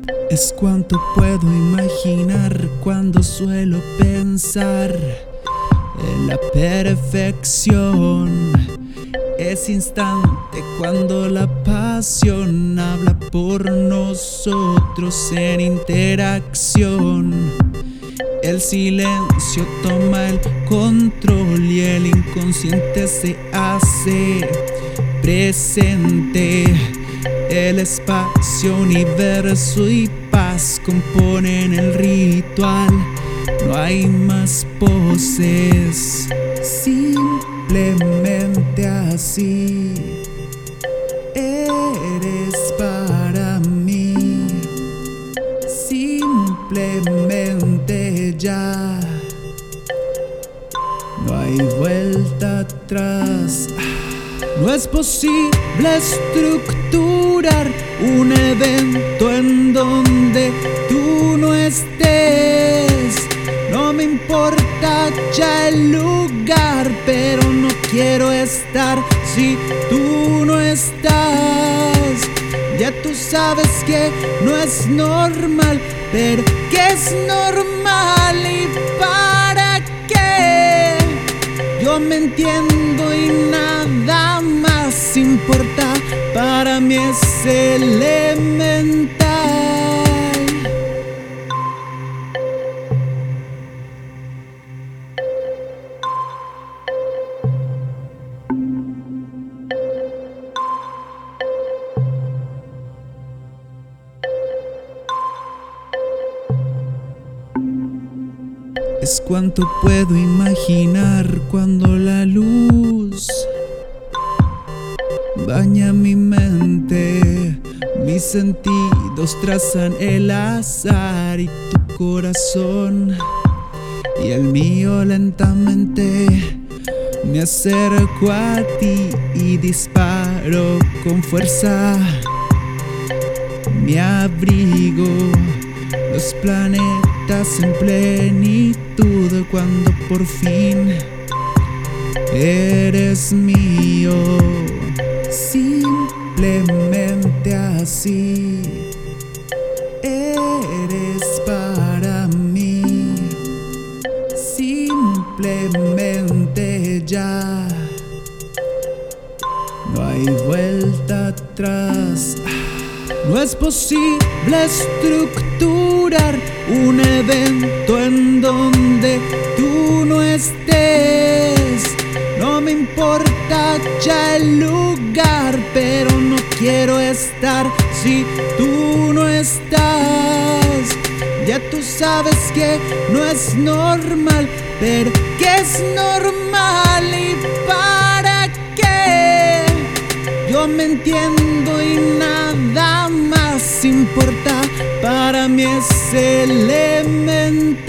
Es cuanto puedo imaginar cuando suelo pensar en la perfección. Es instante cuando la pasión habla por nosotros en interacción. El silencio toma el control y el inconsciente se hace presente. El espacio, universo y paz componen el ritual. No hay más poses, simplemente así. Eres para mí, simplemente ya. No hay vuelta atrás. No es posible estructurar un evento en donde tú no estés. No me importa ya el lugar, pero no quiero estar si tú no estás. Ya tú sabes que no es normal, pero que es normal. ¿Y para qué? Yo me entiendo y nada más importa. Para mí es elemental. Es cuanto puedo imaginar cuando la luz baña mi mente. Mis sentidos trazan el azar y tu corazón y el mío lentamente. Me acerco a ti y disparo con fuerza. Me abrigo los planetas en plenitud cuando por fin eres mío. Simplemente así. Eres para mí, simplemente ya. No hay vuelta atrás. No es posible estructurar un evento en donde tú no estés. No me importa ya el lugar, pero no quiero estar si tú no estás. Ya tú sabes que no es normal, pero que es normal. ¿Y para qué? Yo me entiendo y nada más importa. Para mí es elemental.